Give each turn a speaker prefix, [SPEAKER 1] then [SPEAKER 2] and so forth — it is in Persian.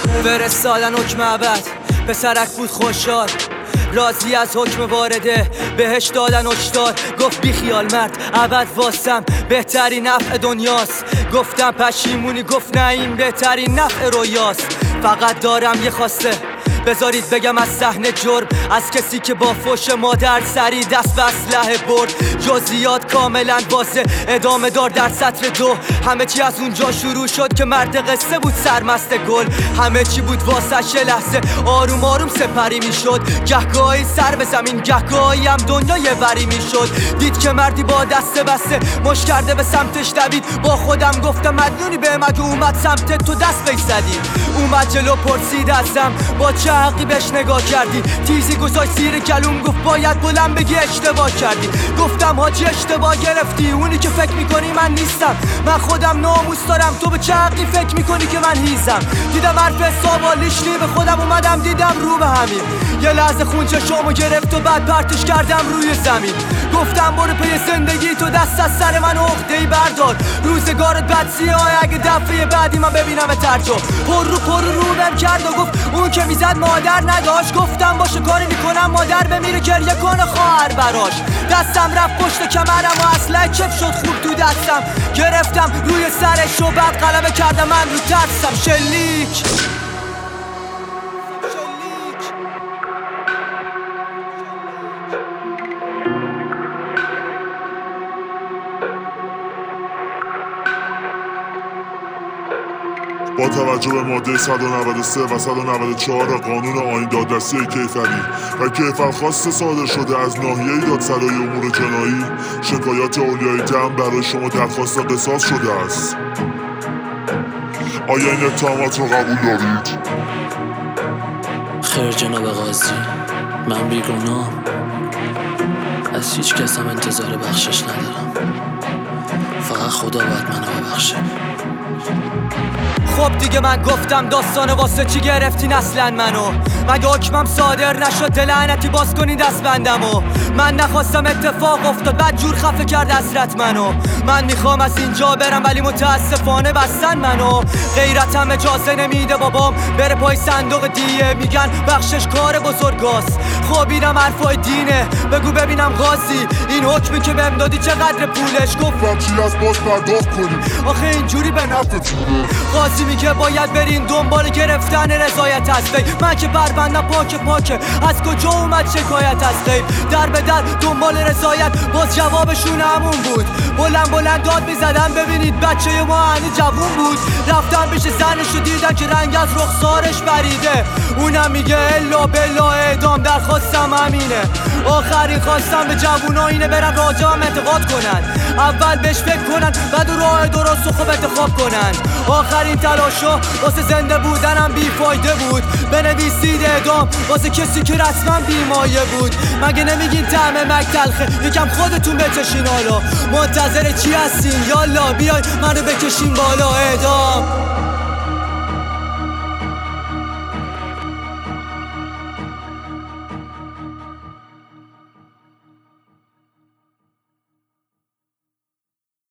[SPEAKER 1] فرستادن حکم ابد، پسرک بود خوشحال، راضی از حکم وارده، بهش دادن هشدار. گفت بی خیال مرد، ابد واسم بهترین نفع دنیاست. گفتم پشیمونی؟ گفت نه، این بهترین نفع رویاست. فقط دارم یه خواسته، بذارید بگم از صحنه جرم، از کسی که با فوش مادر سری دست به اسلحه برد. جزئیات کاملا واضح، ادامه دار در سطر 2. همه چی از اونجا شروع شد که مرد قصه بود سرمست گل. همه چی بود واسش یه لحظه، آروم آروم سپری میشد. گهگاهی سر به زمین، گهگاهی هم دنیا یه وری میشد. دید که مردی با دست بسته مش کرده به سمتش دوید. با خودم گفتم مدیونی به مگه اومد سمت تو دست بیزدی. اومد جلو پرسید ازم با چه حقی بهش نگاه کردی؟ تیزی گذاشت زیر کلوم، گفت باید بلند بگی اشتباه کردی. گفتم حاجی اشتباه گرفتی، اونی که فکر میکنی من نیستم. من خودم ناموس دارم، تو به چه حقی فکر میکنی که من هیزم؟ دیدم حرف حسابا لیشنی، به خودم اومدم دیدم رو به همین. یه لحظه خونچه شامو گرفت و بعد پرتش کردم روی زمین. گفتم برو پی زندگی، تو دست از سر من عقده‌ای بردار. روزگارت بد سیاه، اگه دفعه بعدی من ببینم ترجو. پر رو بهم کرد و گفت اون که میزد مادر نداشت. گفتم باشه کاری میکنم مادر بمیره گریه کنه خواهر براش. دستم رفت پشت کمرم و اسلحه چپ شد خوب تو دستم. گرفتم روی سرش و بعد غلبه کردم من رو ترسم. شلیک
[SPEAKER 2] با توجه به ماده 193 و 194 قانون آیین دادرسی کیفری و کیفرخواست صادر شده از ناحیه دادسرای امور جنایی، شکایات اولیای جمع برای شما درخواست قصاص شده است. آیا این اتهامات رو قبول دارید؟
[SPEAKER 3] خیر جناب قاضی، من بیگناهم، از هیچ کس هم انتظار بخشش ندارم. فقط خدا باید منو ببخشه.
[SPEAKER 1] خب دیگه من گفتم داستان واسه چی گرفتین اصلا منو؟ مگه حکمم صادر نشد لعنتی باز کنین دست بندمو؟ من نخواستم اتفاق افتاد، بعد جور خفه کرد حسرت منو. من میخوام از اینجا برم ولی متاسفانه بستن منو. غیرتم اجازه نمیده بابام بره پای صندوق دیه، میگن بخشش کار بزرگاست. خب اینم حرفای دینه، بگو ببینم قاضی این حکمی که بهم دادی چقدر پولش؟ گفتم
[SPEAKER 2] چی از باز پرداخت کنیم،
[SPEAKER 1] آخه اینجوری به نفعتونه. قاضی میگه باید برین دنبال گرفتن رضایت از وی. من که بربندم پاکه، از کجا اومد شکایت از غیب؟ در به در دنبال رضایت، باز جوابشون همون بود. بلند داد میزدن ببینید بچه ما هنوز جوون بود. رفتم پیش زنش و دیدن که رنگ از رخسارش بریده. اونم میگه الا بلا اعدام، درخواستم همینه. آخرین خواستم به جوونا اینه برن راجعم انتقاد کنن، اول بهش فکر کنن بعد راه درست و خوب انتخاب کنن. آخرین تلاشا واسه زنده بودنم بیفایده بود. بنویسید اعدام واسه کسی که رسما بیمایه بود. مگه نمیگین طعم مک تلخه؟ یکم خودتون بچشین حالا. منتظر چی هستین؟ یالا بیای منو بکشین بالا. اعدام